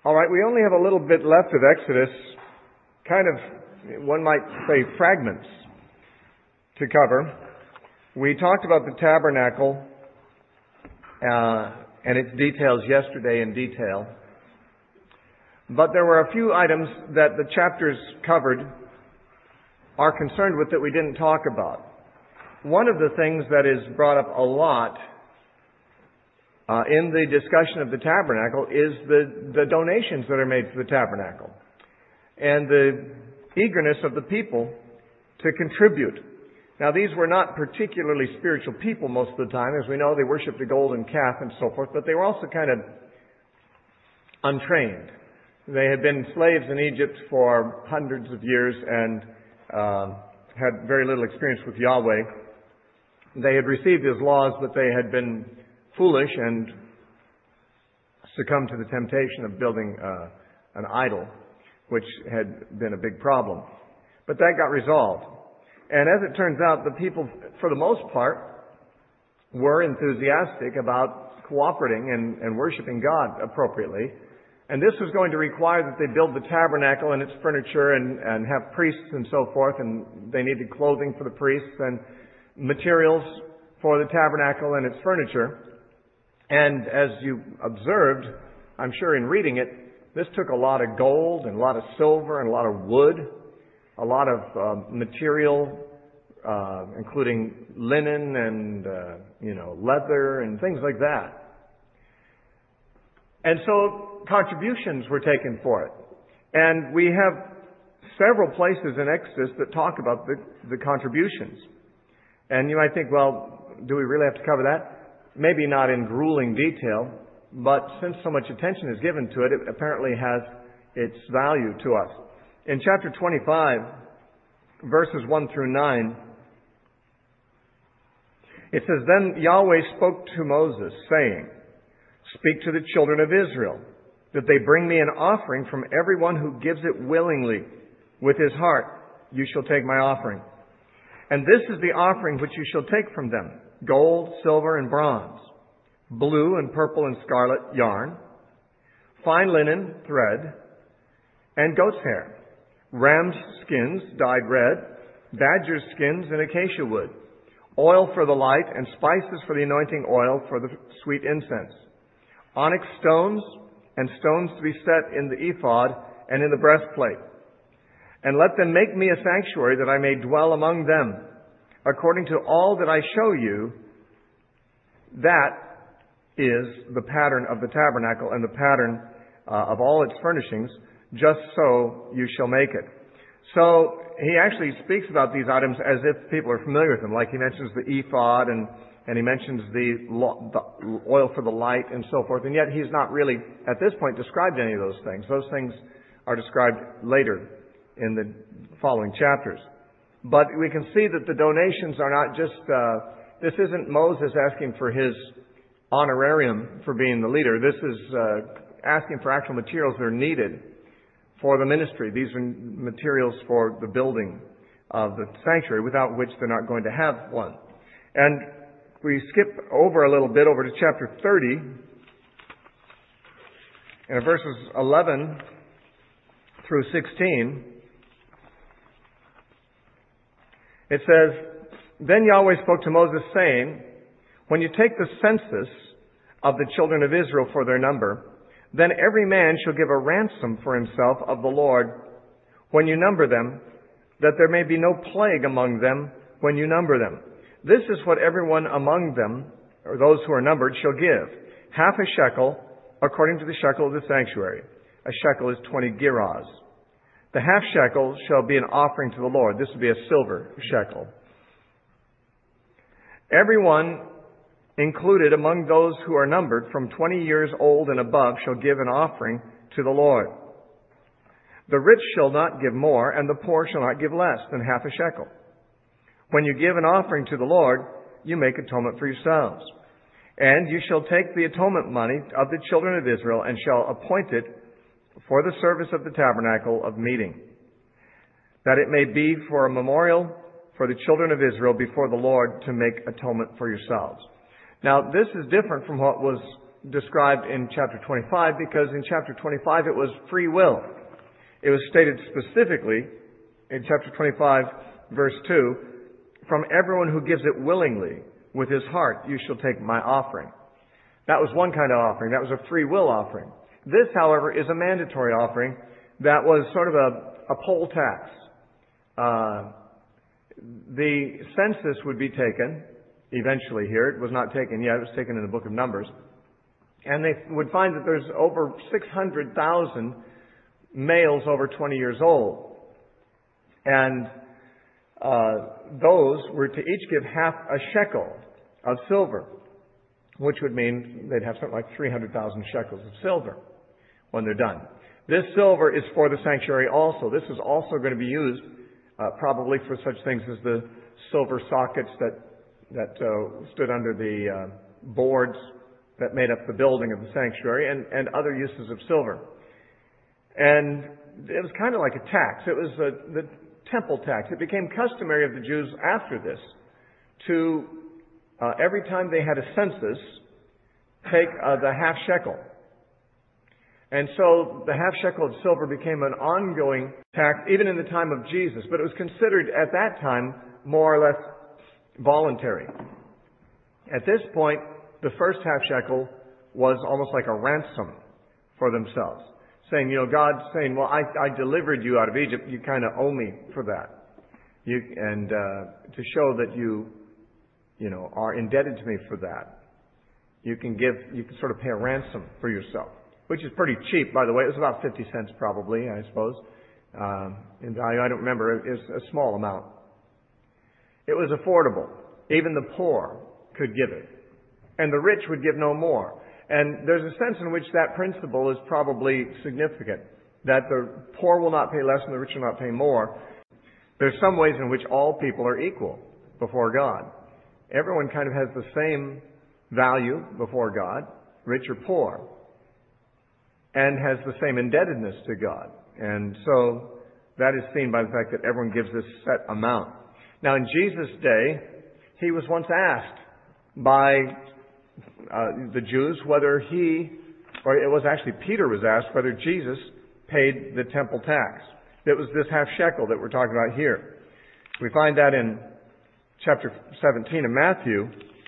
All right, we only have a little bit left of Exodus, kind of, one might say, fragments to cover. We talked about the tabernacle and its details yesterday in detail. But there were a few items that the chapters covered are concerned with that we didn't talk about. One of the things that is brought up a lot in the discussion of the tabernacle is the donations that are made for the tabernacle and the eagerness of the people to contribute. Now, these were not particularly spiritual people most of the time. As we know, they worshipped a golden calf and so forth, but they were also kind of untrained. They had been slaves in Egypt for hundreds of years and had very little experience with Yahweh. They had received His laws, but they had been foolish and succumbed to the temptation of building an idol, which had been a big problem. But that got resolved. And as it turns out, the people, for the most part, were enthusiastic about cooperating and worshiping God appropriately. And this was going to require that they build the tabernacle and its furniture and have priests and so forth, and they needed clothing for the priests and materials for the tabernacle and its furniture. And as you observed, I'm sure in reading it, this took a lot of gold and a lot of silver and a lot of wood, a lot of material, including linen and, leather and things like that. And so contributions were taken for it. And we have several places in Exodus that talk about the contributions. And you might think, well, do we really have to cover that? Maybe not in grueling detail, but since so much attention is given to it, it apparently has its value to us. In chapter 25, verses 1 through 9, it says, "Then Yahweh spoke to Moses, saying, Speak to the children of Israel, that they bring me an offering from everyone who gives it willingly. With his heart you shall take my offering. And this is the offering which you shall take from them: gold, silver, and bronze, blue and purple and scarlet yarn, fine linen thread, and goat's hair, ram's skins dyed red, badger's skins and acacia wood, oil for the light, and spices for the anointing oil for the sweet incense, onyx stones, and stones to be set in the ephod and in the breastplate. And let them make me a sanctuary, that I may dwell among them, according to all that I show you." That is the pattern of the tabernacle and the pattern of all its furnishings. Just so you shall make it. So he actually speaks about these items as if people are familiar with them. Like he mentions the ephod and he mentions the oil for the light and so forth. And yet he's not really, at this point, described any of those things. Those things are described later in the following chapters. But we can see that the donations are not just, this isn't Moses asking for his honorarium for being the leader. This is asking for actual materials that are needed for the ministry. These are materials for the building of the sanctuary, without which they're not going to have one. And we skip over a little bit over to chapter 30, and verses 11 through 16. It says, "Then Yahweh spoke to Moses, saying, When you take the census of the children of Israel for their number, then every man shall give a ransom for himself of the Lord when you number them, that there may be no plague among them when you number them. This is what everyone among them, or those who are numbered, shall give: half a shekel, according to the shekel of the sanctuary. A shekel is 20 gerahs. The half shekel shall be an offering to the Lord." This would be a silver shekel. "Everyone included among those who are numbered from 20 years old and above shall give an offering to the Lord. The rich shall not give more, and the poor shall not give less than half a shekel. When you give an offering to the Lord, you make atonement for yourselves. And you shall take the atonement money of the children of Israel and shall appoint it for the service of the tabernacle of meeting, that it may be for a memorial for the children of Israel before the Lord, to make atonement for yourselves." Now, this is different from what was described in chapter 25 because in chapter 25 it was free will. It was stated specifically in chapter 25, verse 2, "From everyone who gives it willingly with his heart, you shall take my offering." That was one kind of offering. That was a free will offering. This, however, is a mandatory offering that was sort of a poll tax. The census would be taken eventually here. It was not taken yet. It was taken in the book of Numbers. And they would find that there's over 600,000 males over 20 years old. And those were to each give half a shekel of silver, which would mean they'd have something like 300,000 shekels of silver when they're done. This silver is for the sanctuary also. This is also going to be used probably for such things as the silver sockets that stood under the boards that made up the building of the sanctuary, and other uses of silver. And it was kind of like a tax. It was the temple tax. It became customary of the Jews after this to, every time they had a census, take the half shekel. And so the half shekel of silver became an ongoing tax even in the time of Jesus, but it was considered at that time more or less voluntary. At this point, the first half shekel was almost like a ransom for themselves, saying, God's saying, well, I delivered you out of Egypt, you kind of owe me for that. To show that you are indebted to me for that, you can sort of pay a ransom for yourself, which is pretty cheap, by the way. It was about 50 cents probably, I suppose, in value. I don't remember. It was a small amount. It was affordable. Even the poor could give it. And the rich would give no more. And there's a sense in which that principle is probably significant, that the poor will not pay less and the rich will not pay more. There's some ways in which all people are equal before God. Everyone kind of has the same value before God, rich or poor, and has the same indebtedness to God. And so that is seen by the fact that everyone gives this set amount. Now, in Jesus' day, he was once asked by the Jews whether it was actually Peter was asked whether Jesus paid the temple tax. It was this half shekel that we're talking about here. We find that in chapter 17 of Matthew.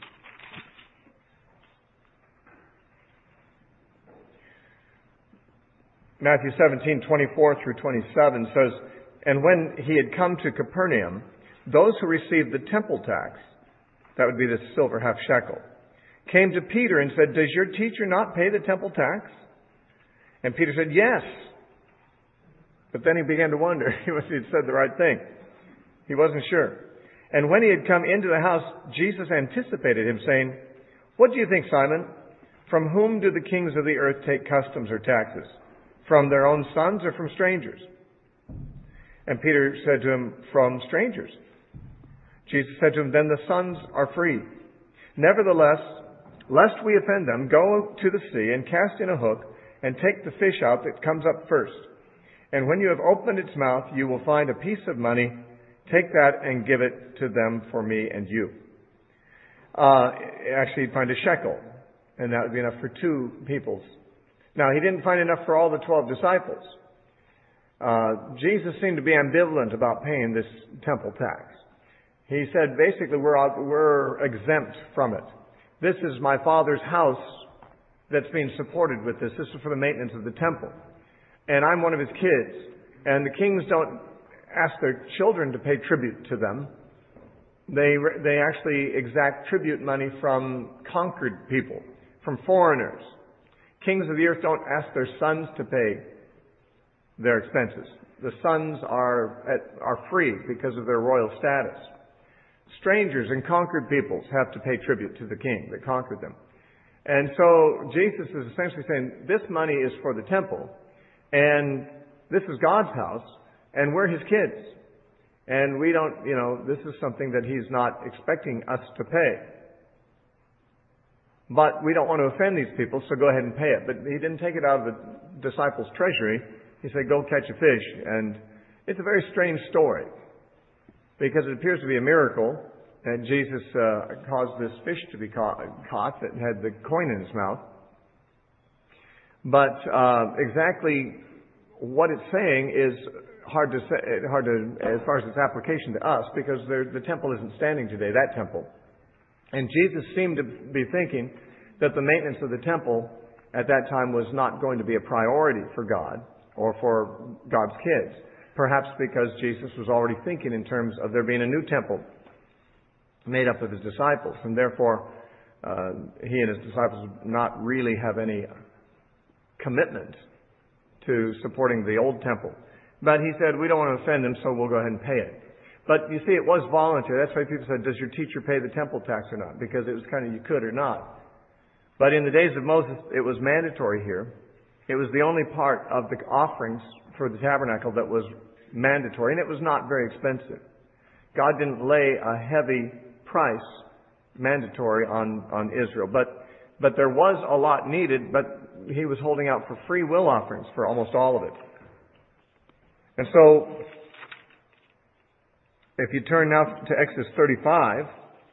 Matthew 17:24 through 27 says, "And when he had come to Capernaum, those who received the temple tax," that would be the silver half shekel, "came to Peter and said, 'Does your teacher not pay the temple tax?' And Peter said, 'Yes.' But then he began to wonder if he had said the right thing. He wasn't sure. And when he had come into the house, Jesus anticipated him, saying, 'What do you think, Simon? From whom do the kings of the earth take customs or taxes? From their own sons or from strangers?' And Peter said to him, 'From strangers.' Jesus said to him, 'Then the sons are free. Nevertheless, lest we offend them, go to the sea and cast in a hook and take the fish out that comes up first. And when you have opened its mouth, you will find a piece of money. Take that and give it to them for me and you.'" Actually, he'd find a shekel, and that would be enough for 2 peoples. Now, he didn't find enough for all the 12 disciples. Jesus seemed to be ambivalent about paying this temple tax. He said, basically, we're exempt from it. This is my Father's house that's being supported with this. This is for the maintenance of the temple. And I'm one of his kids. And the kings don't ask their children to pay tribute to them. They actually exact tribute money from conquered people, from foreigners. Kings of the earth don't ask their sons to pay their expenses. The sons are free because of their royal status. Strangers and conquered peoples have to pay tribute to the king that conquered them. And so Jesus is essentially saying, this money is for the temple, and this is God's house, and we're his kids. And we don't, this is something that he's not expecting us to pay. But we don't want to offend these people, so go ahead and pay it. But he didn't take it out of the disciples' treasury. He said, go catch a fish. And it's a very strange story, because it appears to be a miracle that Jesus caused this fish to be caught that had the coin in his mouth. But exactly what it's saying is hard to say, as far as its application to us, because the temple isn't standing today, that temple. And Jesus seemed to be thinking that the maintenance of the temple at that time was not going to be a priority for God or for God's kids. Perhaps because Jesus was already thinking in terms of there being a new temple made up of his disciples, and therefore he and his disciples would not really have any commitment to supporting the old temple. But he said, we don't want to offend them, so we'll go ahead and pay it. But you see, it was voluntary. That's why people said, does your teacher pay the temple tax or not? Because it was kind of you could or not. But in the days of Moses, it was mandatory here. It was the only part of the offerings for the tabernacle that was mandatory, and it was not very expensive. God didn't lay a heavy price mandatory on Israel. But there was a lot needed, but he was holding out for free will offerings for almost all of it. And so, if you turn now to Exodus 35,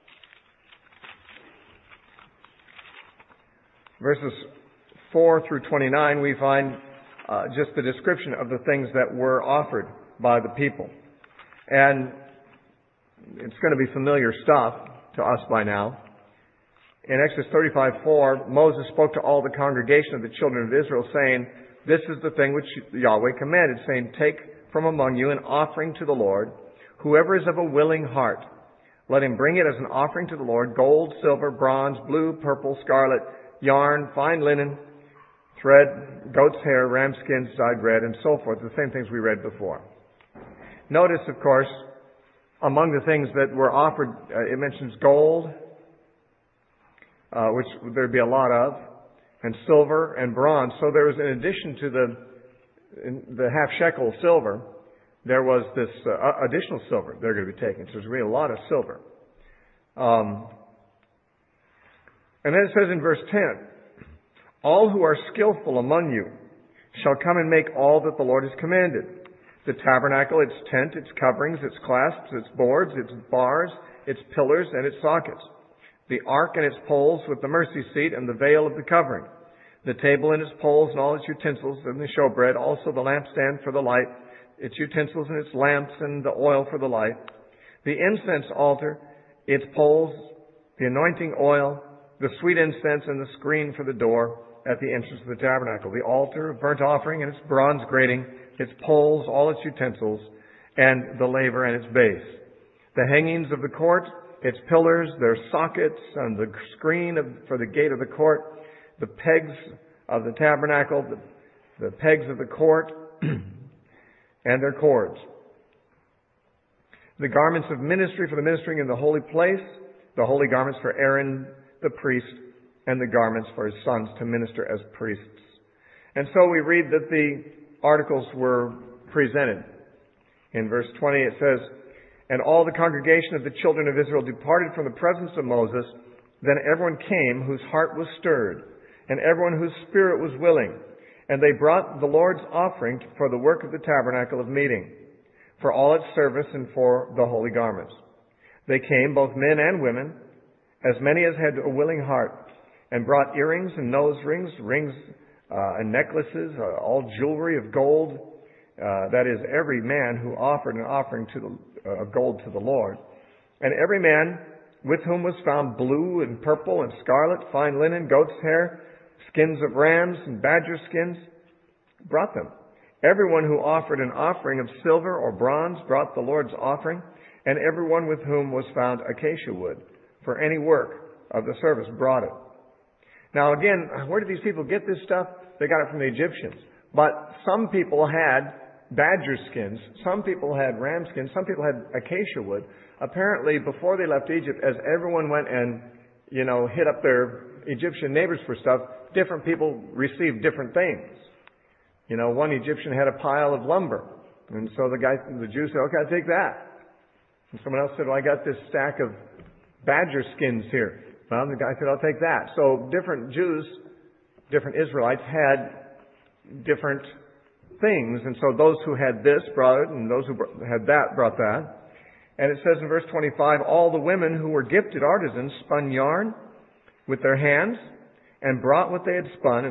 verses 4 through 29, we find just the description of the things that were offered by the people. And it's going to be familiar stuff to us by now. In Exodus 35:4, Moses spoke to all the congregation of the children of Israel, saying, this is the thing which Yahweh commanded, saying, take from among you an offering to the Lord. Whoever is of a willing heart, let him bring it as an offering to the Lord, gold, silver, bronze, blue, purple, scarlet, yarn, fine linen, thread, goat's hair, ram skins, dyed red, and so forth. The same things we read before. Notice, of course, among the things that were offered, it mentions gold, which there'd be a lot of, and silver and bronze. So there was, in addition to the half shekel silver, there was this additional silver they're going to be taking. So there's really a lot of silver. And then it says in verse 10, all who are skillful among you shall come and make all that the Lord has commanded. The tabernacle, its tent, its coverings, its clasps, its boards, its bars, its pillars, and its sockets. The ark and its poles with the mercy seat and the veil of the covering. The table and its poles and all its utensils and the showbread. Also the lampstand for the light, its utensils and its lamps and the oil for the light. The incense altar, its poles, the anointing oil, the sweet incense and the screen for the door at the entrance of the tabernacle. The altar of burnt offering and its bronze grating, its poles, all its utensils, and the laver and its base. The hangings of the court, its pillars, their sockets, and the screen for the gate of the court, the pegs of the tabernacle, the pegs of the court, and their cords. The garments of ministry for the ministering in the holy place, the holy garments for Aaron the priest, and the garments for his sons to minister as priests. And so we read that the articles were presented. In verse 20 it says, and all the congregation of the children of Israel departed from the presence of Moses. Then everyone came whose heart was stirred, and everyone whose spirit was willing. And they brought the Lord's offering for the work of the tabernacle of meeting, for all its service and for the holy garments. They came, both men and women, as many as had a willing heart, and brought earrings and nose rings, and necklaces, all jewelry of gold. That is, every man who offered an offering of gold to the Lord. And every man with whom was found blue and purple and scarlet, fine linen, goat's hair, skins of rams and badger skins, brought them. Everyone who offered an offering of silver or bronze brought the Lord's offering, and everyone with whom was found acacia wood for any work of the service brought it. Now again, where did these people get this stuff? They got it from the Egyptians. But some people had badger skins, some people had ram skins, some people had acacia wood. Apparently, before they left Egypt, as everyone went and, hit up their Egyptian neighbors for stuff, different people received different things. One Egyptian had a pile of lumber. And so the Jew said, okay, I'll take that. And someone else said, well, I got this stack of badger skins here. Well, the guy said, I'll take that. So different Jews, different Israelites had different things. And so those who had this brought it, and those who had that brought that. And it says in verse 25, all the women who were gifted artisans spun yarn with their hands and brought what they had spun, and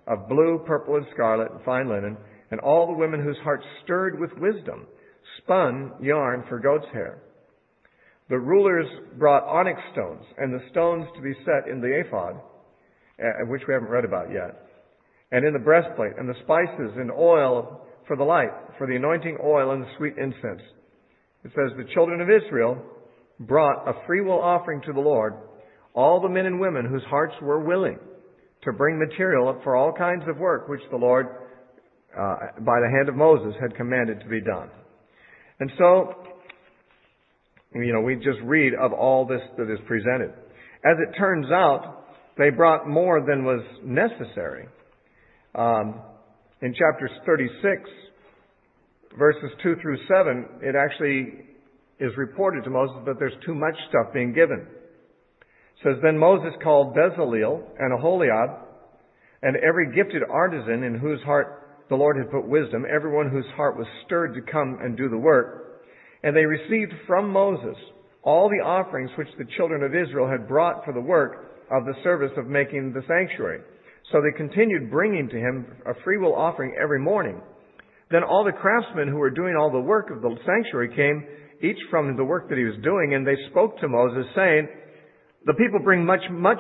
of blue, purple, and scarlet, and fine linen, and all the women whose hearts stirred with wisdom spun yarn for goat's hair. The rulers brought onyx stones, and the stones to be set in the ephod, which we haven't read about yet, and in the breastplate, and the spices and oil for the light, for the anointing oil and the sweet incense. It says, the children of Israel brought a freewill offering to the Lord, all the men and women whose hearts were willing to bring material for all kinds of work which the Lord, by the hand of Moses, had commanded to be done. And so, we just read of all this that is presented. As it turns out, they brought more than was necessary. In chapters 36, verses 2 through 7, it actually is reported to Moses that there's too much stuff being given. It says, then Moses called Bezaleel and Aholiab and every gifted artisan in whose heart the Lord had put wisdom, everyone whose heart was stirred to come and do the work. And they received from Moses all the offerings which the children of Israel had brought for the work of the service of making the sanctuary. So they continued bringing to him a freewill offering every morning. Then all the craftsmen who were doing all the work of the sanctuary came, each from the work that he was doing, and they spoke to Moses, saying, the people bring much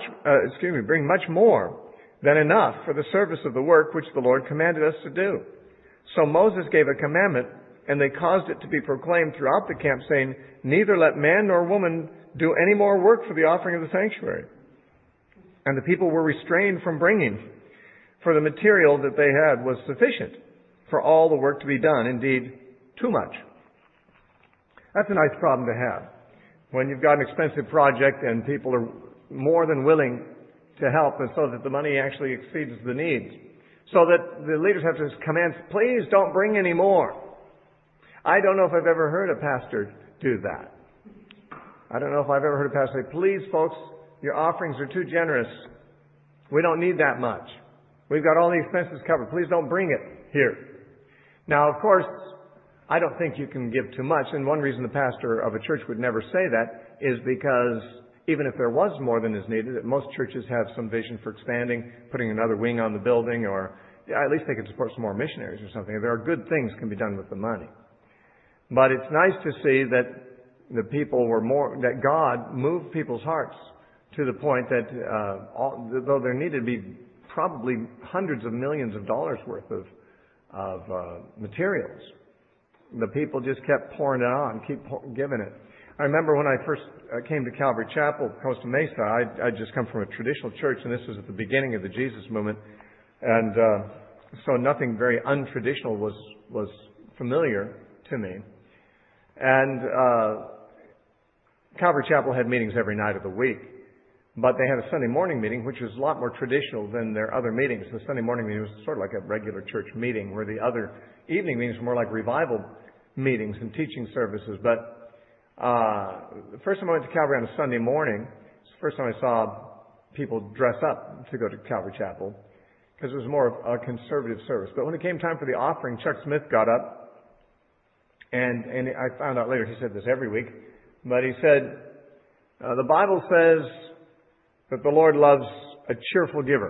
more than enough for the service of the work which the Lord commanded us to do. So Moses gave a commandment, and they caused it to be proclaimed throughout the camp, saying, neither let man nor woman do any more work for the offering of the sanctuary. And the people were restrained from bringing, for the material that they had was sufficient for all the work to be done, indeed, too much. That's a nice problem to have. When you've got an expensive project and people are more than willing to help, and so that the money actually exceeds the needs. So that the leaders have to command, please don't bring any more. I don't know if I've ever heard a pastor do that. I don't know if I've ever heard a pastor say, please folks, your offerings are too generous. We don't need that much. We've got all the expenses covered. Please don't bring it here. Now, of course, I don't think you can give too much. And one reason the pastor of a church would never say that is because even if there was more than is needed, that most churches have some vision for expanding, putting another wing on the building, or at least they could support some more missionaries or something. There are good things can be done with the money. But it's nice to see that the people were that God moved people's hearts to the point that though there needed to be probably hundreds of millions of dollars worth of materials, the people just kept pouring it on, giving it. I remember when I first came to Calvary Chapel, Costa Mesa, I'd just come from a traditional church, and this was at the beginning of the Jesus movement, and so nothing very untraditional was familiar to me. And Calvary Chapel had meetings every night of the week, but they had a Sunday morning meeting, which was a lot more traditional than their other meetings. The Sunday morning meeting was sort of like a regular church meeting, where the other evening meetings were more like revival meetings and teaching services. But the first time I went to Calvary on a Sunday morning, it's the first time I saw people dress up to go to Calvary Chapel, because it was more of a conservative service. But when it came time for the offering, Chuck Smith got up, and I found out later, he said this every week, but he said, the Bible says that the Lord loves a cheerful giver.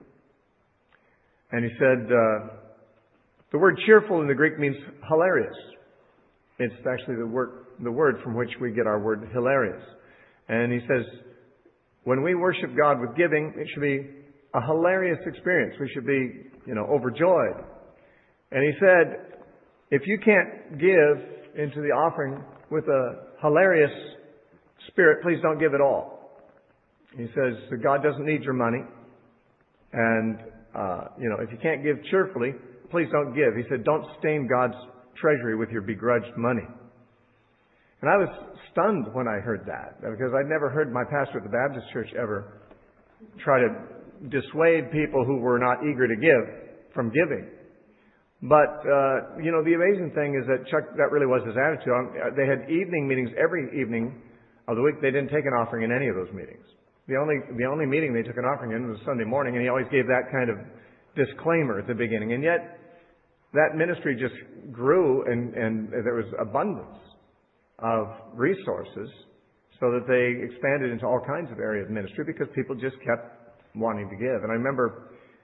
And he said, the word cheerful in the Greek means hilarious. It's actually the word from which we get our word hilarious. And he says, when we worship God with giving, it should be a hilarious experience. We should be, overjoyed. And he said, if you can't give into the offering with a hilarious spirit, please don't give at all. He says that God doesn't need your money. And, if you can't give cheerfully, please don't give. He said, don't stain God's treasury with your begrudged money. And I was stunned when I heard that, because I'd never heard my pastor at the Baptist church ever try to dissuade people who were not eager to give from giving. But, the amazing thing is that that really was his attitude. They had evening meetings every evening of the week. They didn't take an offering in any of those meetings. The only meeting they took an offering in was Sunday morning, and he always gave that kind of disclaimer at the beginning. And yet, that ministry just grew, and there was abundance of resources, so that they expanded into all kinds of areas of ministry, because people just kept wanting to give. And I remember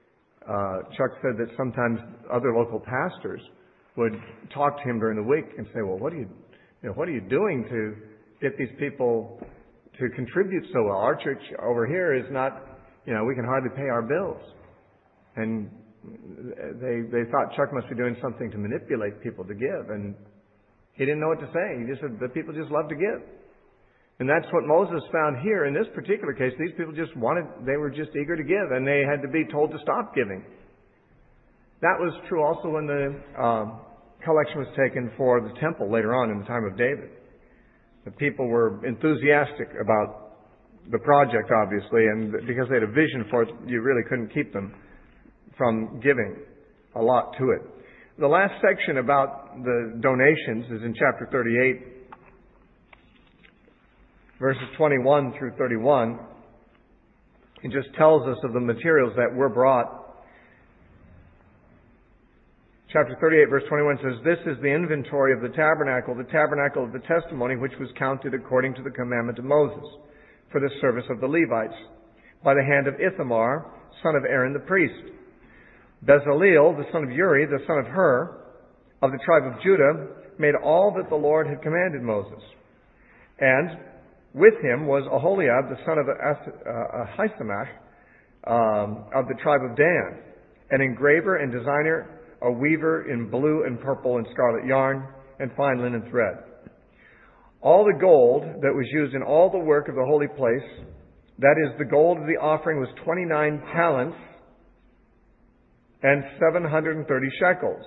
Chuck said that sometimes other local pastors would talk to him during the week and say, well, what are you doing to get these people to contribute so well? Our church over here is not, we can hardly pay our bills. And they thought Chuck must be doing something to manipulate people to give. And he didn't know what to say. He just said the people just love to give. And that's what Moses found here. In this particular case, these people they were just eager to give, and they had to be told to stop giving. That was true also when the collection was taken for the temple later on in the time of David. The people were enthusiastic about the project, obviously, and because they had a vision for it, you really couldn't keep them from giving a lot to it. The last section about the donations is in chapter 38, verses 21 through 31. It just tells us of the materials that were brought. Chapter 38, verse 21 says, "This is the inventory of the tabernacle of the testimony, which was counted according to the commandment of Moses, for the service of the Levites, by the hand of Ithamar, son of Aaron the priest. Bezaleel, the son of Uri, the son of Hur, of the tribe of Judah, made all that the Lord had commanded Moses. And with him was Aholiab, the son of Ahisamach, of the tribe of Dan, an engraver and designer, a weaver in blue and purple and scarlet yarn, and fine linen thread. All the gold that was used in all the work of the holy place, that is, the gold of the offering, was 29 talents and 730 shekels.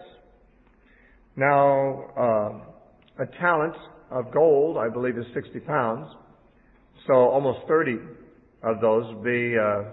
Now, a talent of gold, I believe, is 60 pounds. So almost 30 of those would be,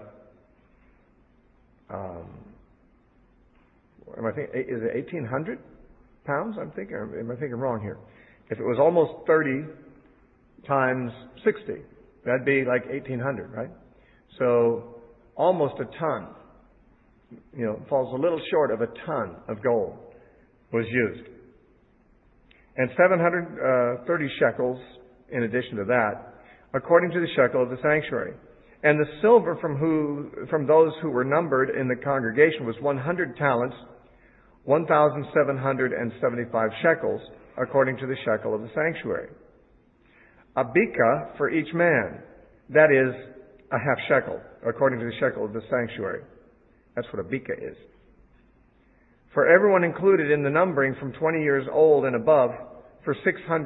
is it 1,800 pounds? Am I thinking wrong here? If it was almost 30 times 60, that'd be like 1,800, right? So almost a ton. Falls a little short of a ton of gold was used. And 730 shekels in addition to that, according to the shekel of the sanctuary. And the silver from those who were numbered in the congregation was 100 talents, 1,775 shekels, according to the shekel of the sanctuary. A beka for each man, that is, a half shekel, according to the shekel of the sanctuary. That's what a beka is. For everyone included in the numbering from 20 years old and above, for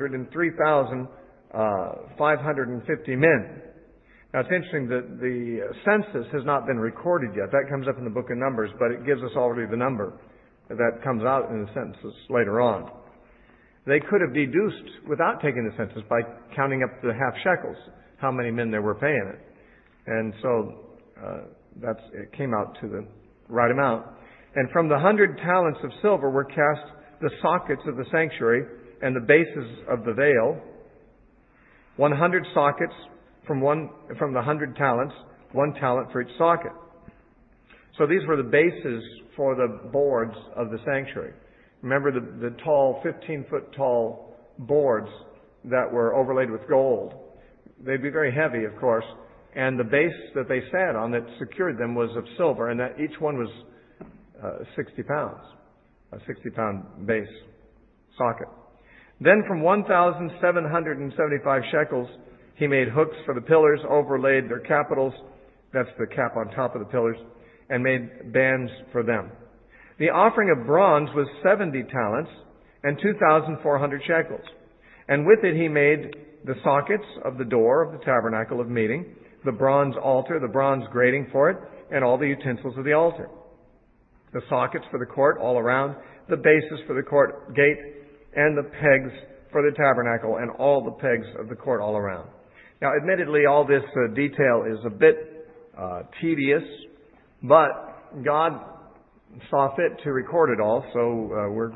603,550 men. Now it's interesting that the census has not been recorded yet. That comes up in the book of Numbers, but it gives us already the number that comes out in the census later on. They could have deduced, without taking the census, by counting up the half shekels, how many men there were paying it. And so it came out to the right amount. And from the 100 talents of silver were cast the sockets of the sanctuary and the bases of the veil. 100 sockets from the 100 talents, 1 talent for each socket. So these were the bases for the boards of the sanctuary. Remember the tall, 15-foot tall boards that were overlaid with gold. They'd be very heavy, of course, and the base that they sat on that secured them was of silver, and that each one was 60 pounds, a 60-pound base socket. Then from 1,775 shekels, he made hooks for the pillars, overlaid their capitals, that's the cap on top of the pillars, and made bands for them. The offering of bronze was 70 talents and 2,400 shekels. And with it he made the sockets of the door of the tabernacle of meeting, the bronze altar, the bronze grating for it, and all the utensils of the altar. The sockets for the court all around, the bases for the court gate, and the pegs for the tabernacle, and all the pegs of the court all around. Now, admittedly, all this detail is a bit tedious, but God saw fit to record it all, so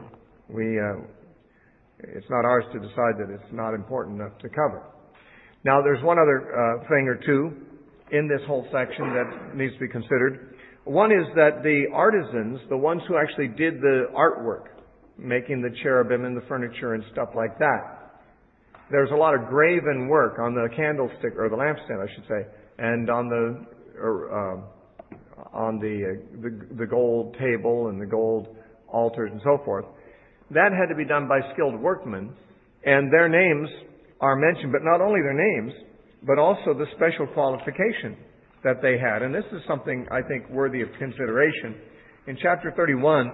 it's not ours to decide that it's not important enough to cover. Now, there's one other thing or two in this whole section that needs to be considered. One is that the artisans, the ones who actually did the artwork, making the cherubim and the furniture and stuff like that, there's a lot of graven work on the candlestick, or the lampstand, I should say, and on the on the gold table and the gold altars and so forth. That had to be done by skilled workmen, and their names are mentioned, but not only their names, but also the special qualification that they had. And this is something I think worthy of consideration. In chapter 31,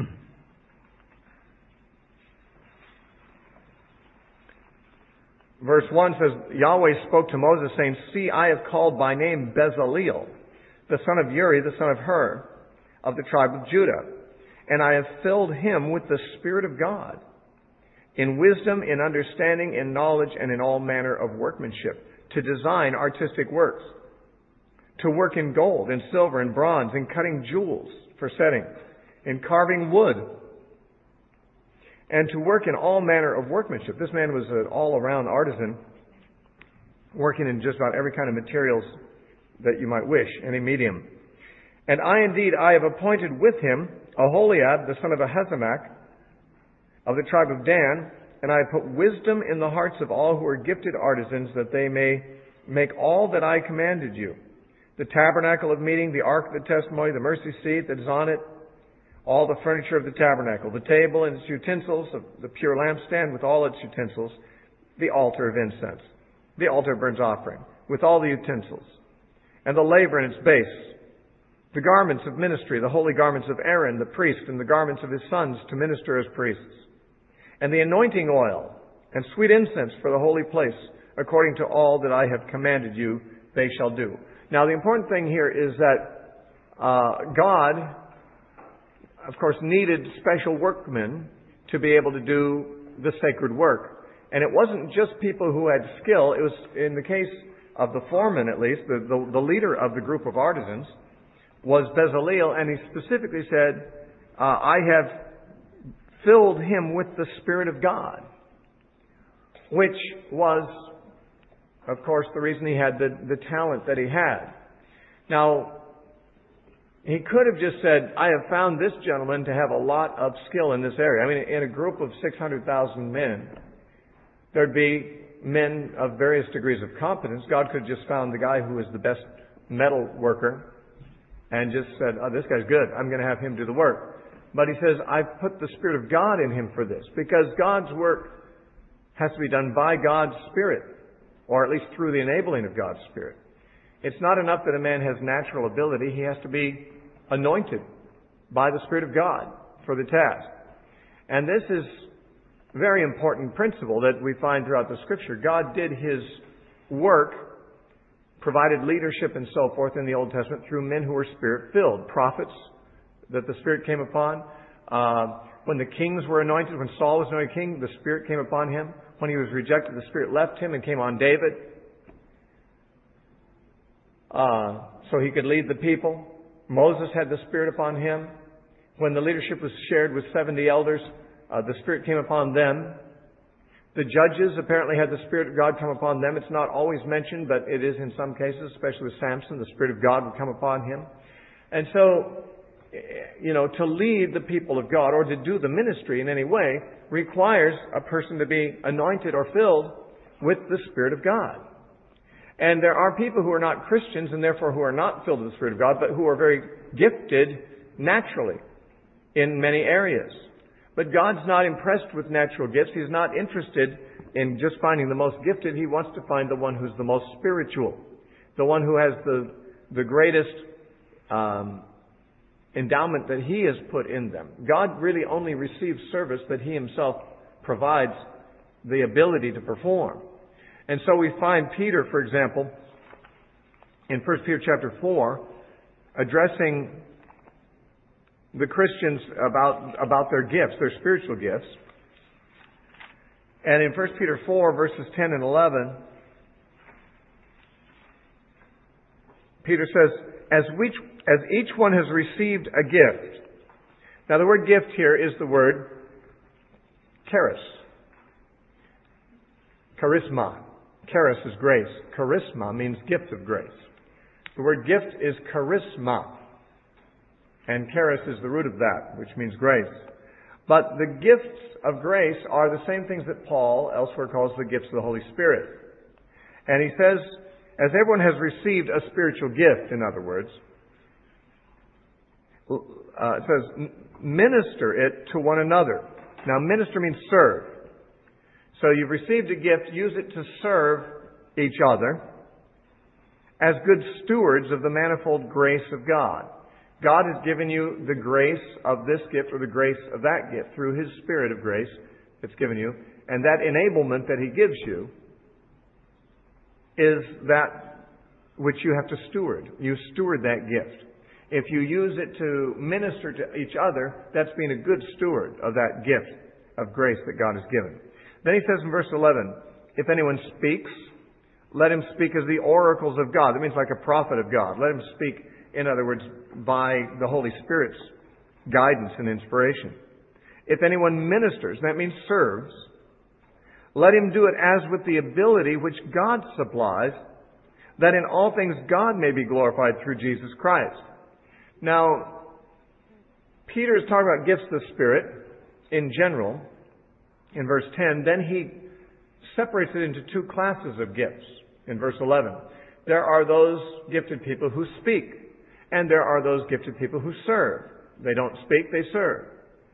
verse 1 says, Yahweh spoke to Moses, saying, See, I have called by name Bezaleel, the son of Uri, the son of Hur, of the tribe of Judah. And I have filled him with the Spirit of God, in wisdom, in understanding, in knowledge, and in all manner of workmanship, to design artistic works, to work in gold, in silver, and bronze, in cutting jewels for setting, in carving wood, and to work in all manner of workmanship. This man was an all-around artisan, working in just about every kind of materials that you might wish, any medium. And I have appointed with him Aholiab, the son of Ahisamach, of the tribe of Dan, and I have put wisdom in the hearts of all who are gifted artisans, that they may make all that I commanded you. The tabernacle of meeting, the ark of the testimony, the mercy seat that is on it, all the furniture of the tabernacle, the table and its utensils, the pure lampstand with all its utensils, the altar of incense, the altar of burnt offering, with all the utensils, and the laver in its base, the garments of ministry, the holy garments of Aaron, the priest, and the garments of his sons to minister as priests, and the anointing oil, and sweet incense for the holy place, according to all that I have commanded you, they shall do. Now, the important thing here is that God, of course, needed special workmen to be able to do the sacred work. And it wasn't just people who had skill. It was, in the case of the foreman at least, the leader of the group of artisans, was Bezaleel, and he specifically said, I have filled him with the Spirit of God, which was, of course, the reason he had the talent that he had. Now, he could have just said, I have found this gentleman to have a lot of skill in this area. I mean, in a group of 600,000 men, there'd be men of various degrees of competence. God could have just found the guy who was the best metal worker and just said, oh, this guy's good. I'm going to have him do the work. But he says, I've put the Spirit of God in him for this, because God's work has to be done by God's Spirit, or at least through the enabling of God's Spirit. It's not enough that a man has natural ability. He has to be anointed by the Spirit of God for the task. And this is a very important principle that we find throughout the Scripture. God did His work, provided leadership and so forth in the Old Testament through men who were Spirit-filled. Prophets that the Spirit came upon. When the kings were anointed, when Saul was anointed king, the Spirit came upon him. When he was rejected, the Spirit left him and came on David. So he could lead the people. Moses had the Spirit upon him. When the leadership was shared with 70 elders, the Spirit came upon them. The judges apparently had the Spirit of God come upon them. It's not always mentioned, but it is in some cases, especially with Samson, the Spirit of God would come upon him. And so, to lead the people of God or to do the ministry in any way requires a person to be anointed or filled with the Spirit of God. And there are people who are not Christians and therefore who are not filled with the Spirit of God, but who are very gifted naturally in many areas. But God's not impressed with natural gifts. He's not interested in just finding the most gifted. He wants to find the one who's the most spiritual, the one who has the greatest endowment that He has put in them. God really only receives service that He Himself provides the ability to perform. And so we find Peter, for example, in 1 Peter chapter 4, addressing the Christians about their gifts, their spiritual gifts. And in 1 Peter 4, verses 10 and 11, Peter says, as each one has received a gift. Now the word gift here is the word charis. Charisma. Charis is grace. Charisma means gift of grace. The word gift is charisma. And charis is the root of that, which means grace. But the gifts of grace are the same things that Paul elsewhere calls the gifts of the Holy Spirit. And he says, as everyone has received a spiritual gift, in other words, it says, minister it to one another. Now, minister means serve. So you've received a gift, use it to serve each other as good stewards of the manifold grace of God. God has given you the grace of this gift or the grace of that gift through His Spirit of grace that's given you. And that enablement that He gives you is that which you have to steward. You steward that gift. If you use it to minister to each other, that's being a good steward of that gift of grace that God has given. Then he says in verse 11, if anyone speaks, let him speak as the oracles of God. That means like a prophet of God. Let him speak, in other words, by the Holy Spirit's guidance and inspiration. If anyone ministers, that means serves, let him do it as with the ability which God supplies, that in all things God may be glorified through Jesus Christ. Now, Peter is talking about gifts of the Spirit in general, in verse 10. Then he separates it into two classes of gifts in verse 11. There are those gifted people who speak, and there are those gifted people who serve. They don't speak, they serve.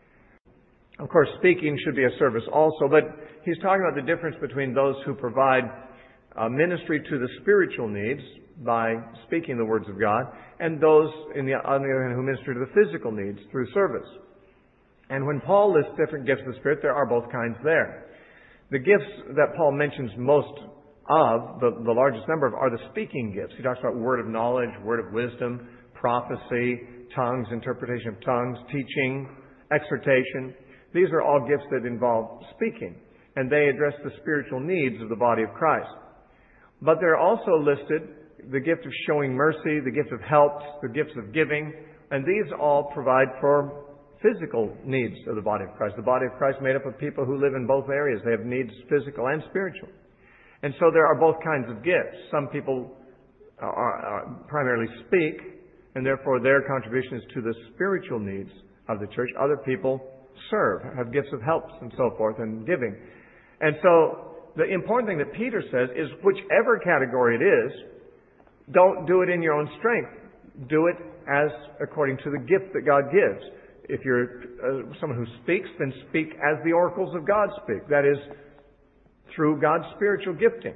Of course, speaking should be a service also, but he's talking about the difference between those who provide ministry to the spiritual needs by speaking the words of God, and those, on the other hand, who minister to the physical needs through service. And when Paul lists different gifts of the Spirit, there are both kinds there. The gifts that Paul mentions most of, the largest number of, are the speaking gifts. He talks about word of knowledge, word of wisdom, prophecy, tongues, interpretation of tongues, teaching, exhortation. These are all gifts that involve speaking, and they address the spiritual needs of the body of Christ. But they're also listed the gift of showing mercy, the gift of helps, the gifts of giving, and these all provide for physical needs of the body of Christ. The body of Christ is made up of people who live in both areas. They have needs physical and spiritual. And so there are both kinds of gifts. Some people primarily speak, and therefore their contribution is to the spiritual needs of the church. Other people serve, have gifts of helps and so forth, and giving. And so the important thing that Peter says is whichever category it is, don't do it in your own strength. Do it as according to the gift that God gives. If you're someone who speaks, then speak as the oracles of God speak. That is, through God's spiritual gifting.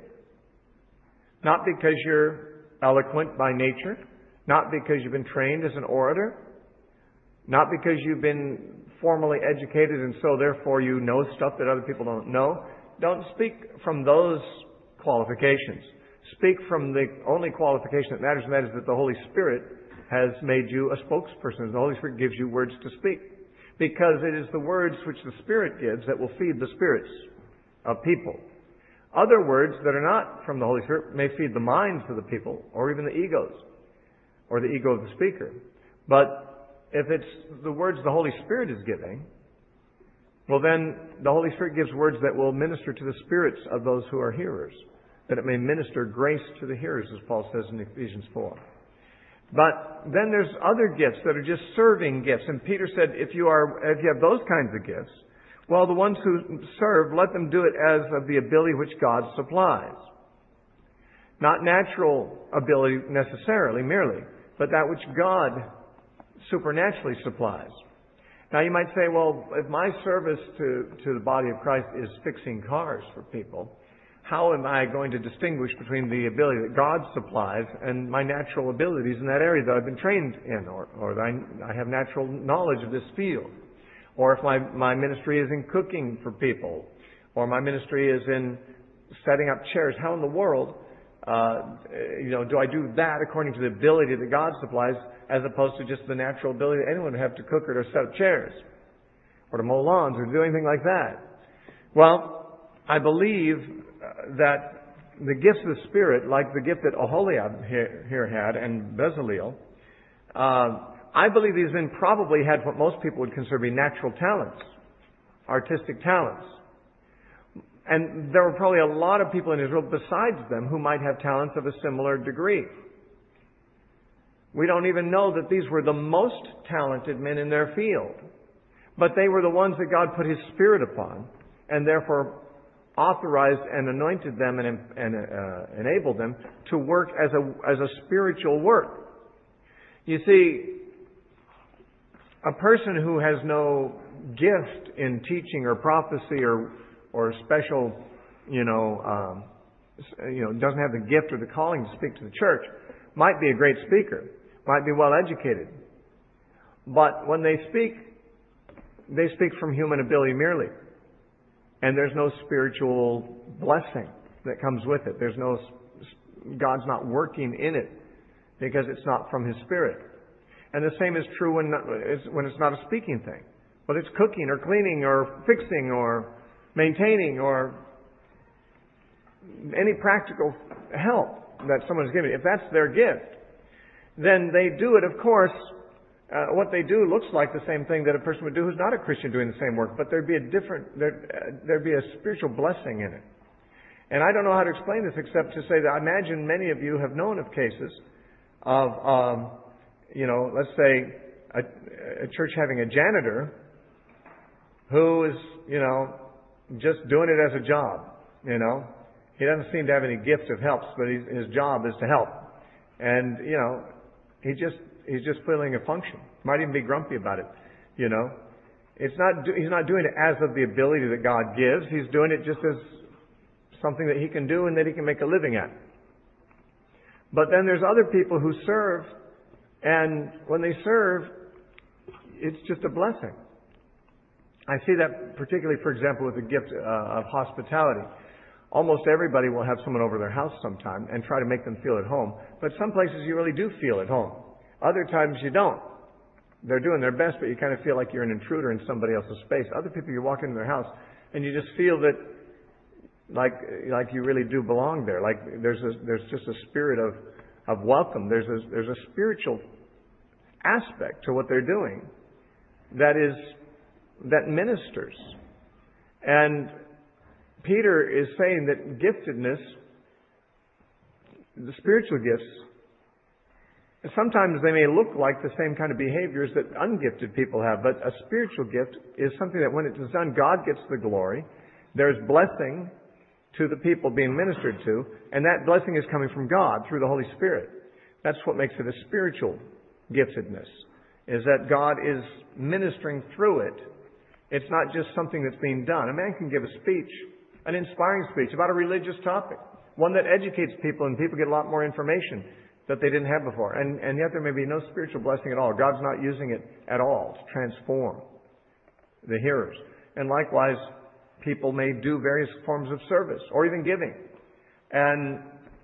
Not because you're eloquent by nature, not because you've been trained as an orator, not because you've been formally educated and so therefore you know stuff that other people don't know. Don't speak from those qualifications. Speak from the only qualification that matters, and that is that the Holy Spirit has made you a spokesperson. The Holy Spirit gives you words to speak. Because it is the words which the Spirit gives that will feed the spirits of people. Other words that are not from the Holy Spirit may feed the minds of the people, or even the egos, or the ego of the speaker. But if it's the words the Holy Spirit is giving, well then the Holy Spirit gives words that will minister to the spirits of those who are hearers, that it may minister grace to the hearers, as Paul says in Ephesians 4. But then there's other gifts that are just serving gifts. And Peter said, if you have those kinds of gifts, well, the ones who serve, let them do it as of the ability which God supplies. Not natural ability necessarily, merely, but that which God supernaturally supplies. Now you might say, well, if my service to the body of Christ is fixing cars for people, how am I going to distinguish between the ability that God supplies and my natural abilities in that area that I've been trained in, or that I have natural knowledge of this field? Or if my ministry is in cooking for people, or my ministry is in setting up chairs, how in the world do I do that according to the ability that God supplies, as opposed to just the natural ability that anyone would have to cook or to set up chairs, or to mow lawns, or to do anything like that? Well, I believe that the gifts of the Spirit, like the gift that Oholiab here had, and Bezaleel, I believe these men probably had what most people would consider to be natural talents, artistic talents. And there were probably a lot of people in Israel besides them who might have talents of a similar degree. We don't even know that these were the most talented men in their field. But they were the ones that God put His Spirit upon, and therefore authorized and anointed them and enabled them to work as a spiritual work. You see, A person who has no gift in teaching or prophecy or special, doesn't have the gift or the calling to speak to the church, might be a great speaker, might be well educated. But when they speak from human ability merely. And there's no spiritual blessing that comes with it. God's not working in it because it's not from His Spirit. And the same is true when it's not a speaking thing. Whether it's cooking or cleaning or fixing or maintaining or any practical help that someone's giving. If that's their gift, then they do it, of course. What they do looks like the same thing that a person would do who's not a Christian doing the same work, but there'd be a spiritual blessing in it. And I don't know how to explain this except to say that I imagine many of you have known of cases of, let's say a church having a janitor who is, just doing it as a job, He doesn't seem to have any gift of helps, but his job is to help. And, he's just filling a function. Might even be grumpy about it, He's not doing it as of the ability that God gives. He's doing it just as something that he can do and that he can make a living at. But then there's other people who serve, and when they serve, it's just a blessing. I see that particularly, for example, with the gift of hospitality. Almost everybody will have someone over their house sometime and try to make them feel at home. But some places you really do feel at home. Other times you don't. They're doing their best, but you kind of feel like you're an intruder in somebody else's space. Other people, you walk into their house and you just feel that like you really do belong there. Like there's just a spirit of welcome. There's a spiritual aspect to what they're doing that ministers. And Peter is saying that giftedness, the spiritual gifts, sometimes they may look like the same kind of behaviors that ungifted people have, but a spiritual gift is something that when it is done, God gets the glory. There's blessing to the people being ministered to, and that blessing is coming from God through the Holy Spirit. That's what makes it a spiritual giftedness, is that God is ministering through it. It's not just something that's being done. A man can give a speech, an inspiring speech about a religious topic, one that educates people and people get a lot more information that they didn't have before. And yet there may be no spiritual blessing at all. God's not using it at all to transform the hearers. And likewise, people may do various forms of service or even giving. And,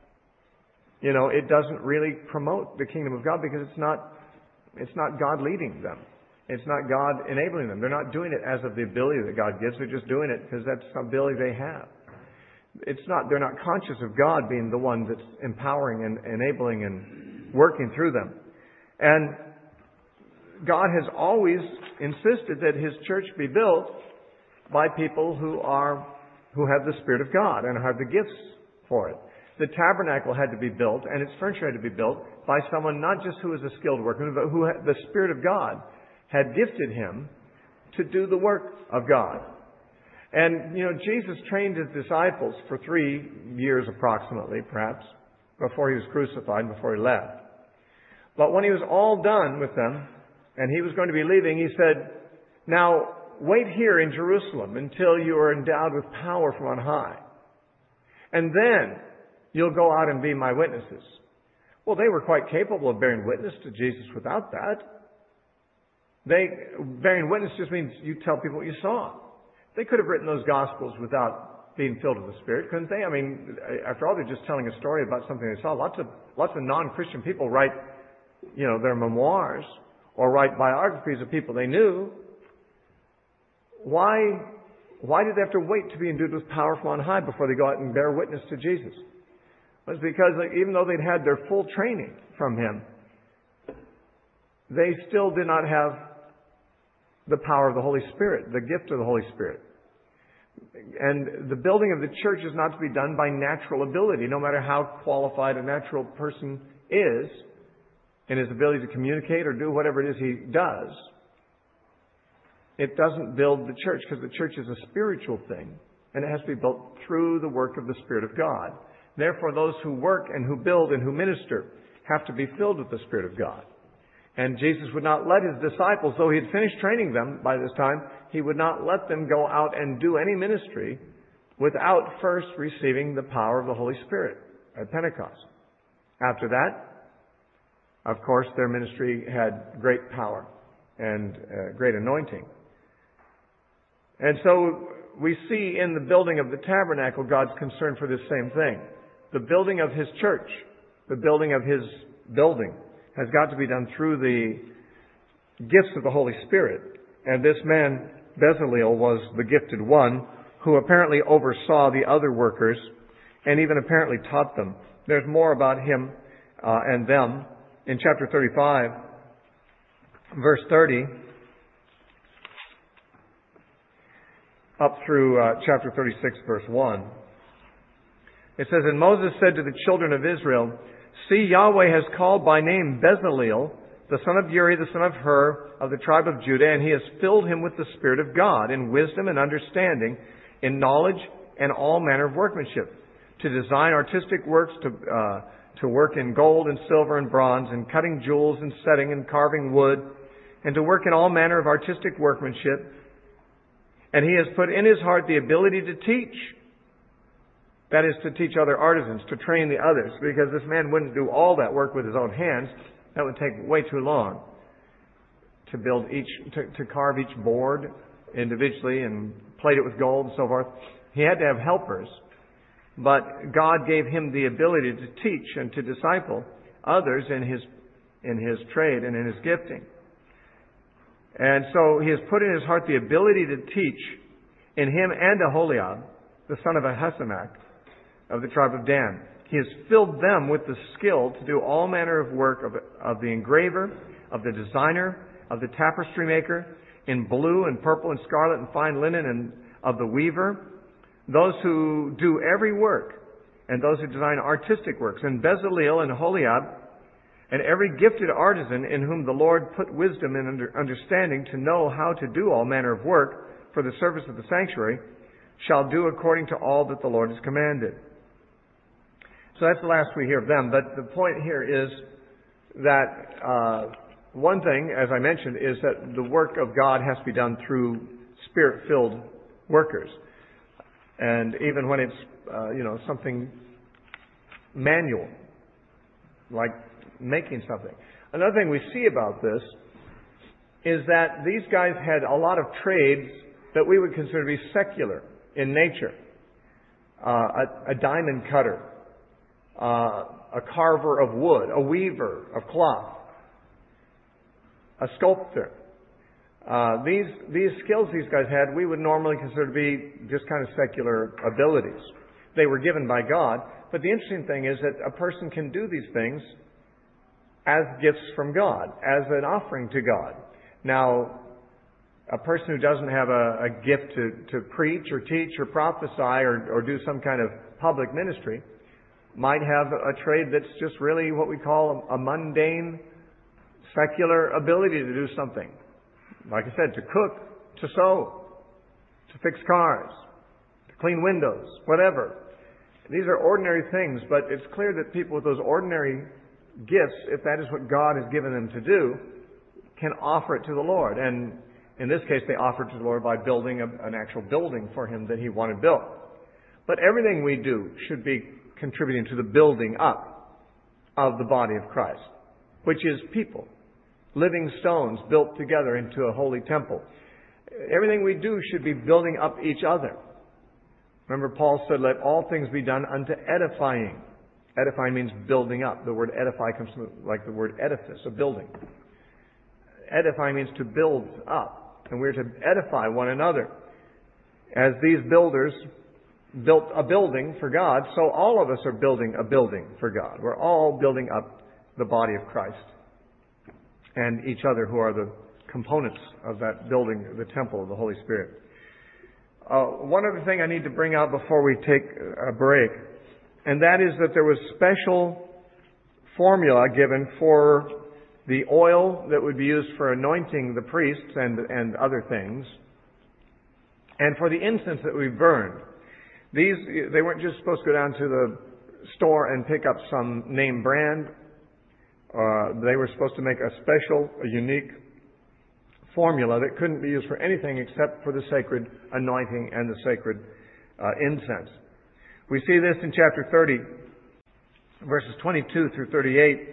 it doesn't really promote the kingdom of God because it's not God leading them. It's not God enabling them. They're not doing it as of the ability that God gives. They're just doing it because that's the ability they have. They're not conscious of God being the one that's empowering and enabling and working through them. And God has always insisted that His church be built by people who have the Spirit of God and have the gifts for it. The tabernacle had to be built and its furniture had to be built by someone not just who was a skilled workman, but who the Spirit of God had gifted him to do the work of God. And, Jesus trained His disciples for 3 years approximately, perhaps, before He was crucified, before He left. But when He was all done with them, and He was going to be leaving, He said, "Now, wait here in Jerusalem until you are endowed with power from on high. And then you'll go out and be my witnesses." Well, they were quite capable of bearing witness to Jesus without that. Bearing witness just means you tell people what you saw. They could have written those Gospels without being filled with the Spirit, couldn't they? I mean, after all, they're just telling a story about something they saw. Lots of non-Christian people write, their memoirs or write biographies of people they knew. Why did they have to wait to be endued with power from on high before they go out and bear witness to Jesus? It was because even though they'd had their full training from Him, they still did not have the power of the Holy Spirit, the gift of the Holy Spirit. And the building of the church is not to be done by natural ability, no matter how qualified a natural person is in his ability to communicate or do whatever it is he does. It doesn't build the church because the church is a spiritual thing and it has to be built through the work of the Spirit of God. Therefore, those who work and who build and who minister have to be filled with the Spirit of God. And Jesus would not let His disciples, though He had finished training them by this time, He would not let them go out and do any ministry without first receiving the power of the Holy Spirit at Pentecost. After that, of course, their ministry had great power and great anointing. And so we see in the building of the tabernacle God's concern for this same thing. The building of His church, the building of His building, has got to be done through the gifts of the Holy Spirit. And this man, Bezaleel, was the gifted one who apparently oversaw the other workers and even apparently taught them. There's more about him and them in chapter 35, verse 30, up through chapter 36, verse 1. It says, "And Moses said to the children of Israel, See, Yahweh has called by name Bezaleel, the son of Uri, the son of Hur, of the tribe of Judah, and He has filled him with the Spirit of God, in wisdom and understanding, in knowledge and all manner of workmanship, to design artistic works, to work in gold and silver and bronze, and cutting jewels and setting and carving wood, and to work in all manner of artistic workmanship. And He has put in his heart the ability to teach." That is, to teach other artisans, to train the others, because this man wouldn't do all that work with his own hands. That would take way too long. To build to carve each board individually and plate it with gold and so forth. He had to have helpers. But God gave him the ability to teach and to disciple others in his trade and in his gifting. And so He has put in his heart the ability to teach in him and Aholiab, the son of Ahisamach, of the tribe of Dan. He has filled them with the skill to do all manner of work of the engraver, of the designer, of the tapestry maker, in blue and purple and scarlet and fine linen, and of the weaver, those who do every work, and those who design artistic works, and Bezaleel and Aholiab, and every gifted artisan in whom the Lord put wisdom and understanding to know how to do all manner of work for the service of the sanctuary, shall do according to all that the Lord has commanded. So that's the last we hear of them. But the point here is that one thing, as I mentioned, is that the work of God has to be done through Spirit-filled workers. And even when it's, something manual, like making something. Another thing we see about this is that these guys had a lot of trades that we would consider to be secular in nature. A diamond cutter, a carver of wood, a weaver of cloth, a sculptor. These skills these guys had, we would normally consider to be just kind of secular abilities. They were given by God. But the interesting thing is that a person can do these things as gifts from God, as an offering to God. Now, a person who doesn't have a gift to preach or teach or prophesy or do some kind of public ministry might have a trade that's just really what we call a mundane, secular ability to do something. Like I said, to cook, to sew, to fix cars, to clean windows, whatever. These are ordinary things, but it's clear that people with those ordinary gifts, if that is what God has given them to do, can offer it to the Lord. And in this case, they offered to the Lord by building an actual building for Him that He wanted built. But everything we do should be contributing to the building up of the body of Christ, which is people, living stones built together into a holy temple. Everything we do should be building up each other. Remember, Paul said, "Let all things be done unto edifying." Edifying means building up. The word edify comes from like the word edifice, a building. Edifying means to build up. And we're to edify one another. As these builders built a building for God, so all of us are building a building for God. We're all building up the body of Christ and each other, who are the components of that building, the temple of the Holy Spirit. One other thing I need to bring out before we take a break, and that is that there was special formula given for the oil that would be used for anointing the priests and other things, and for the incense that we burned. They weren't just supposed to go down to the store and pick up some name brand. They were supposed to make a special, a unique formula that couldn't be used for anything except for the sacred anointing and the sacred incense. We see this in chapter 30, verses 22 through 38.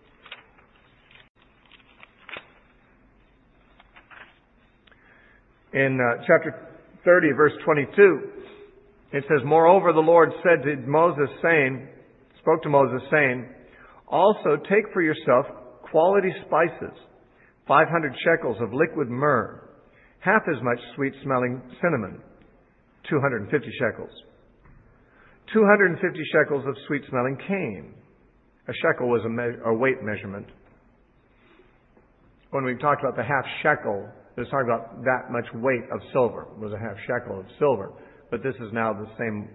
In chapter 30, verse 22, it says, "Moreover, the Lord said to Moses, spoke to Moses, saying, Also take for yourself quality spices, 500 shekels of liquid myrrh, half as much sweet-smelling cinnamon, 250 shekels, 250 shekels of sweet-smelling cane." A shekel was a weight measurement. When we talked about the half shekel, it was talking about that much weight of silver. It was a half shekel of silver. But this is now the same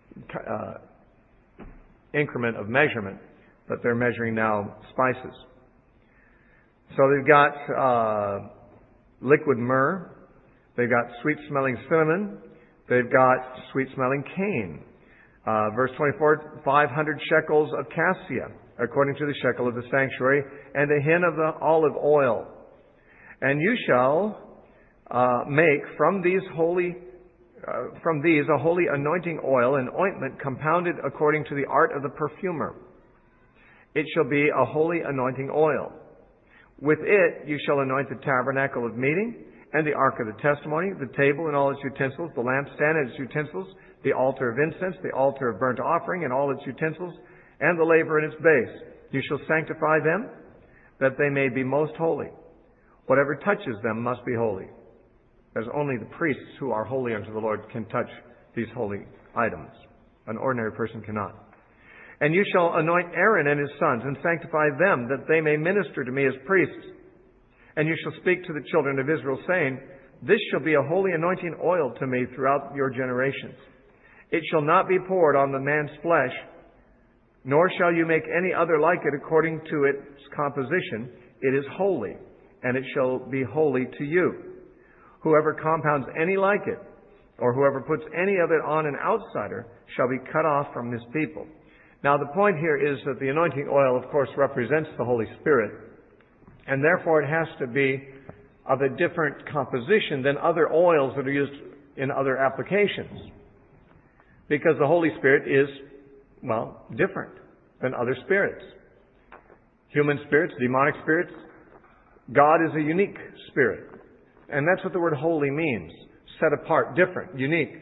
increment of measurement, but they're measuring now spices. So they've got liquid myrrh, they've got sweet-smelling cinnamon, they've got sweet-smelling cane. Verse 24, 500 shekels of cassia, according to the shekel of the sanctuary, and a hin of the olive oil. And you shall make from these a holy anointing oil, an ointment compounded according to the art of the perfumer. It shall be a holy anointing oil. With it you shall anoint the tabernacle of meeting, and the ark of the testimony, the table and all its utensils, the lampstand and its utensils, the altar of incense, the altar of burnt offering and all its utensils, and the laver in its base. You shall sanctify them, that they may be most holy. Whatever touches them must be holy, as only the priests who are holy unto the Lord can touch these holy items. An ordinary person cannot. And you shall anoint Aaron and his sons, and sanctify them, that they may minister to me as priests. And you shall speak to the children of Israel, saying, This shall be a holy anointing oil to me throughout your generations. It shall not be poured on the man's flesh, nor shall you make any other like it according to its composition. It is holy, and it shall be holy to you. Whoever compounds any like it, or whoever puts any of it on an outsider, shall be cut off from his people. Now the point here is that the anointing oil, of course, represents the Holy Spirit, and therefore it has to be of a different composition than other oils that are used in other applications. Because the Holy Spirit is, different than other spirits. Human spirits, demonic spirits. God is a unique spirit. And that's what the word holy means. Set apart, different, unique.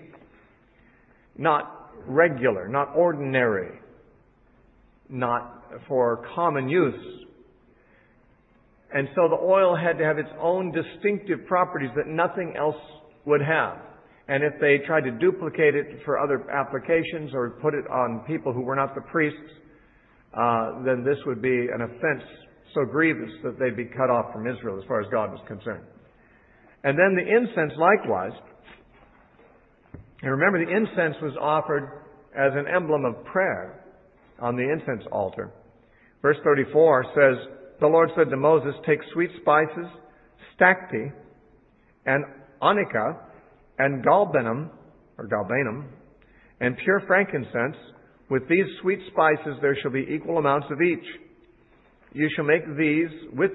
Not regular, not ordinary. Not for common use. And so the oil had to have its own distinctive properties that nothing else would have. And if they tried to duplicate it for other applications or put it on people who were not the priests, then this would be an offense so grievous that they'd be cut off from Israel as far as God was concerned. And then the incense likewise. And remember, the incense was offered as an emblem of prayer on the incense altar. Verse 34 says, The Lord said to Moses, Take sweet spices, stacte, and onycha, and galbanum, and pure frankincense. With these sweet spices there shall be equal amounts of each. You shall make of these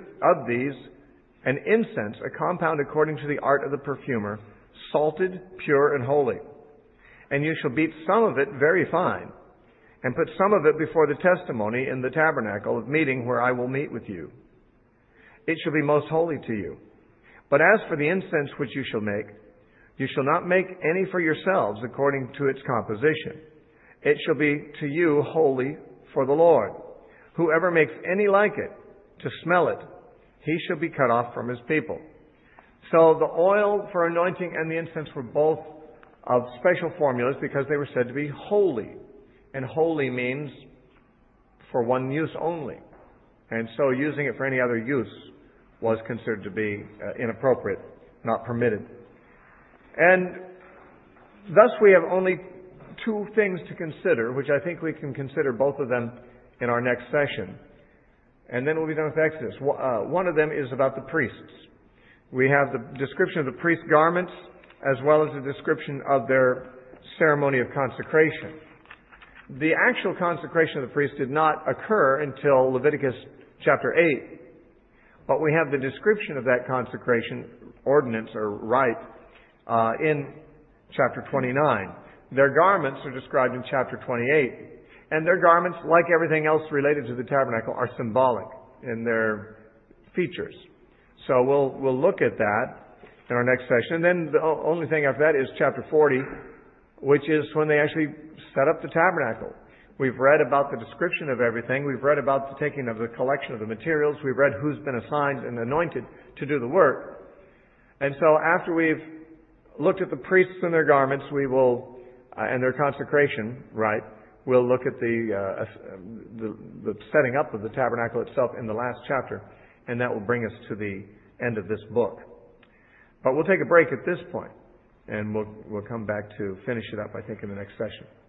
an incense, a compound according to the art of the perfumer, salted, pure, and holy. And you shall beat some of it very fine, and put some of it before the testimony in the tabernacle of meeting where I will meet with you. It shall be most holy to you. But as for the incense which you shall make, you shall not make any for yourselves according to its composition. It shall be to you holy for the Lord. Whoever makes any like it, to smell it, he shall be cut off from his people. So the oil for anointing and the incense were both of special formulas because they were said to be holy. And holy means for one use only. And so using it for any other use was considered to be inappropriate, not permitted. And thus we have only two things to consider, which I think we can consider both of them in our next session. And then we'll be done with Exodus. One of them is about the priests. We have the description of the priest's garments as well as the description of their ceremony of consecration. The actual consecration of the priest did not occur until Leviticus chapter 8. But we have the description of that consecration ordinance or rite in chapter 29. Their garments are described in chapter 28. And their garments, like everything else related to the tabernacle, are symbolic in their features. So we'll look at that in our next session. And then the only thing after that is chapter 40, which is when they actually set up the tabernacle. We've read about the description of everything. We've read about the taking of the collection of the materials. We've read who's been assigned and anointed to do the work. And so after we've looked at the priests and their garments, we will, and their consecration, right, we'll look at the setting up of the tabernacle itself in the last chapter, and that will bring us to the end of this book. But we'll take a break at this point, and we'll come back to finish it up, I think, in the next session.